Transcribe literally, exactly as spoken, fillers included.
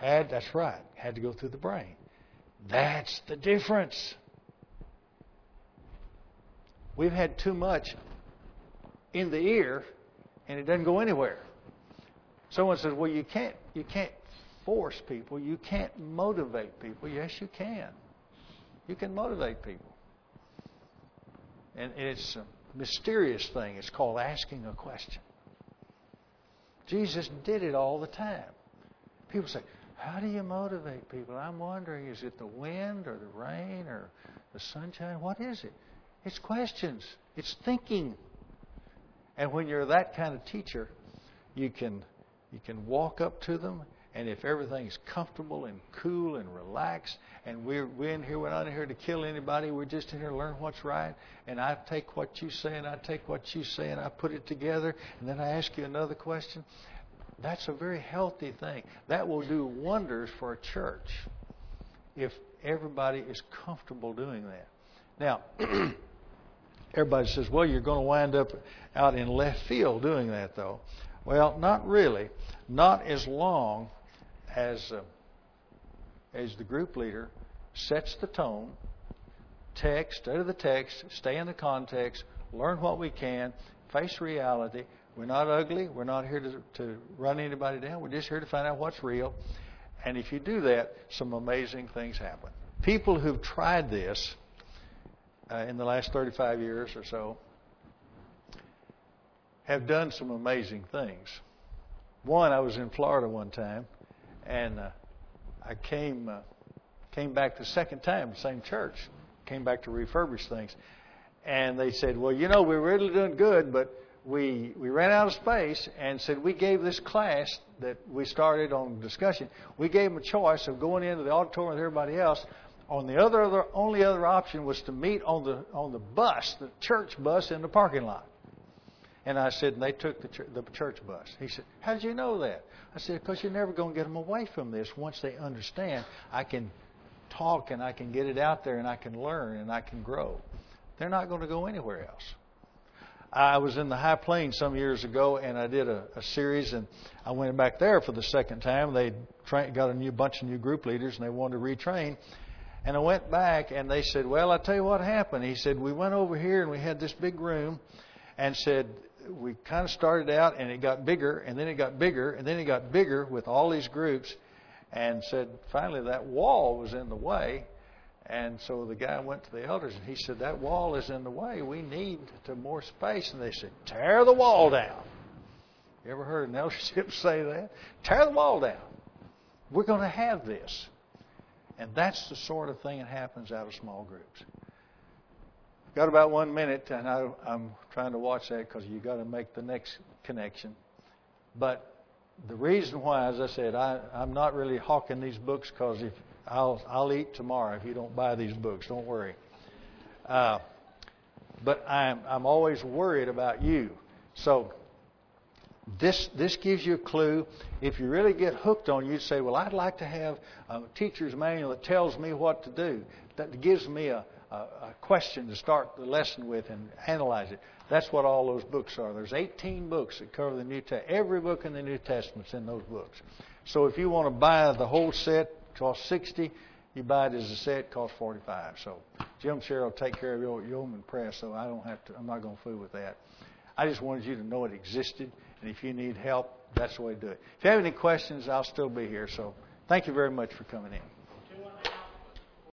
Had, that's right. Had to go through the brain. That's the difference. We've had too much in the ear, and it doesn't go anywhere. Someone says, well, you can't, you can't force people. You can't motivate people. Yes, you can. You can motivate people. And it's a mysterious thing. It's called asking a question. Jesus did it all the time. People say, how do you motivate people? I'm wondering, is it the wind or the rain or the sunshine? What is it? It's questions. It's thinking. And when you're that kind of teacher, you can you can walk up to them, and if everything's comfortable and cool and relaxed, and we're, we're in here, we're not in here to kill anybody, we're just in here to learn what's right, and I take what you say and I take what you say and I put it together, and then I ask you another question, that's a very healthy thing. That will do wonders for a church if everybody is comfortable doing that. Now, everybody says, well, you're going to wind up out in left field doing that, though. Well, not really. Not as long as uh, as the group leader sets the tone, text, study the text, stay in the context, learn what we can, face reality. We're not ugly. We're not here to, to run anybody down. We're just here to find out what's real. And if you do that, some amazing things happen. People who've tried this uh, in the last thirty-five years or so have done some amazing things. One, I was in Florida one time, and uh, I came uh, came back the second time, the same church, came back to refurbish things. And they said, well, you know, we're really doing good, but we we ran out of space, and said we gave this class that we started on discussion, we gave them a choice of going into the auditorium with everybody else. On the other, other only other option was to meet on the on the bus, the church bus in the parking lot. And I said, and they took the church, the church bus. He said, how did you know that? I said, because you're never going to get them away from this. Once they understand, I can talk and I can get it out there and I can learn and I can grow. They're not going to go anywhere else. I was in the High Plains some years ago, and I did a, a series, and I went back there for the second time. They tra- got a new bunch of new group leaders, and they wanted to retrain. And I went back, and they said, well, I'll tell you what happened. He said, we went over here, and we had this big room, and said, we kind of started out, and it got bigger, and then it got bigger, and then it got bigger with all these groups, and said, finally, that wall was in the way. And so the guy went to the elders, and he said, that wall is in the way. We need to more space. And they said, tear the wall down. You ever heard an eldership say that? Tear the wall down. We're going to have this. And that's the sort of thing that happens out of small groups. Got about one minute, and I, I'm trying to watch that because you got to make the next connection. But the reason why, as I said, I, I'm not really hawking these books because if I'll I'll eat tomorrow if you don't buy these books. Don't worry. Uh, but I'm I'm always worried about you. So this this gives you a clue. If you really get hooked on, you say, well, I'd like to have a teacher's manual that tells me what to do. That gives me a A, a question to start the lesson with and analyze it. That's what all those books are. There's eighteen books that cover the New Testament. Every book in the New Testament's in those books. So if you want to buy the whole set, it costs sixty. You buy it as a set, it costs forty-five. So Jim Sherrill will take care of your Yeoman Press, so I don't have to. I'm not going to fool with that. I just wanted you to know it existed, and if you need help, that's the way to do it. If you have any questions, I'll still be here. So thank you very much for coming in.